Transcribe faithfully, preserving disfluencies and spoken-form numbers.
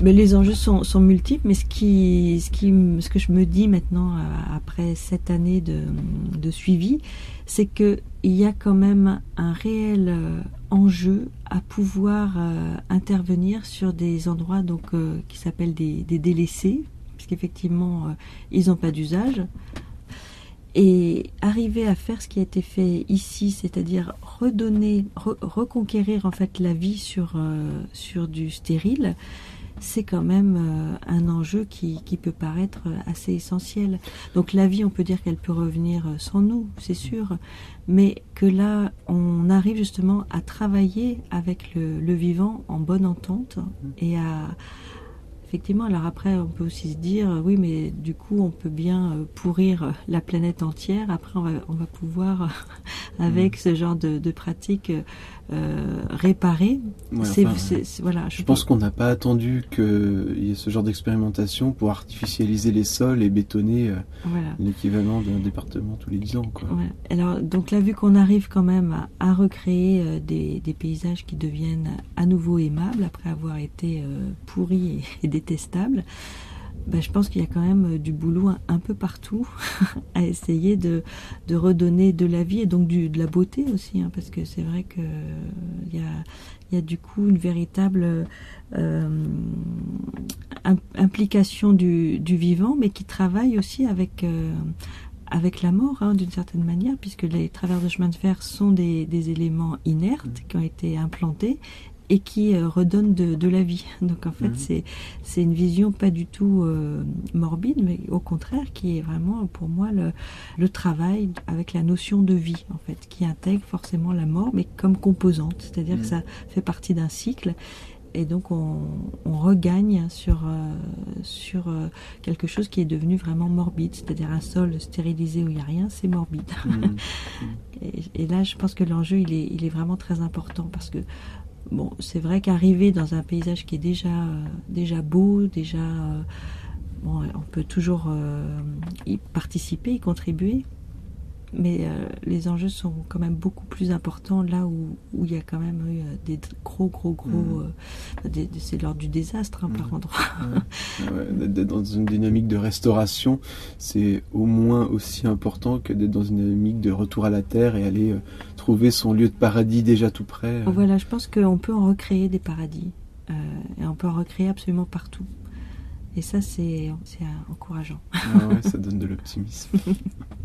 Mais les enjeux sont, sont multiples, mais ce, qui, ce, qui, ce que je me dis maintenant, après sept années de, de suivi, c'est qu'il y a quand même un réel enjeu à pouvoir euh, intervenir sur des endroits donc, euh, qui s'appellent des, des délaissés, puisqu'effectivement, euh, ils n'ont pas d'usage. Et arriver à faire ce qui a été fait ici, c'est-à-dire redonner, re, reconquérir en fait la vie sur, euh, sur du stérile, c'est quand même euh, un enjeu qui, qui peut paraître assez essentiel. Donc la vie, on peut dire qu'elle peut revenir sans nous, c'est sûr, mais que là, on arrive justement à travailler avec le, le vivant en bonne entente et à... Effectivement, alors après, on peut aussi se dire, oui, mais du coup, on peut bien pourrir la planète entière. Après, on va, on va pouvoir, avec mmh. ce genre de, de pratique, euh, réparer. Ouais, c'est, enfin, c'est, c'est, voilà, je, je pense, pense qu'on n'a pas attendu qu'il y ait ce genre d'expérimentation pour artificialiser les sols et bétonner euh, voilà. l'équivalent d'un département tous les dix ans, quoi. Ouais. Alors, donc là, vu qu'on arrive quand même à, à recréer euh, des, des paysages qui deviennent à nouveau aimables après avoir été euh, pourris et, et détestables, ben, je pense qu'il y a quand même du boulot un, un peu partout à essayer de, de redonner de la vie et donc du, de la beauté aussi, hein, parce que c'est vrai qu'il y a, y a du coup une véritable euh, implication du, du vivant, mais qui travaille aussi avec... Euh, avec la mort, hein, d'une certaine manière, puisque les travers de chemin de fer sont des, des éléments inertes qui ont été implantés et qui euh, redonnent de, de la vie. Donc en fait, mmh. c'est, c'est une vision pas du tout euh, morbide, mais au contraire, qui est vraiment pour moi le, le travail avec la notion de vie, en fait, qui intègre forcément la mort, mais comme composante, c'est-à-dire mmh. que ça fait partie d'un cycle. Et donc on, on regagne sur, euh, sur euh, quelque chose qui est devenu vraiment morbide, c'est-à-dire un sol stérilisé où il n'y a rien, c'est morbide. Mmh. et, et là, je pense que l'enjeu, il est, il est vraiment très important parce que bon, c'est vrai qu'arriver dans un paysage qui est déjà, euh, déjà beau, déjà, euh, bon, on peut toujours euh, y participer, y contribuer. Mais euh, les enjeux sont quand même beaucoup plus importants là où, où il y a quand même eu euh, des gros, gros, gros... Mmh. Euh, des, des, c'est l'ordre du désastre, hein, mmh. par endroit. Ouais. Ouais, d'être dans une dynamique de restauration, c'est au moins aussi important que d'être dans une dynamique de retour à la terre et aller euh, trouver son lieu de paradis déjà tout près. Euh. Voilà, je pense qu'on peut en recréer des paradis. Euh, et on peut en recréer absolument partout. Et ça, c'est, c'est encourageant. Ah ouais, ça donne de l'optimisme.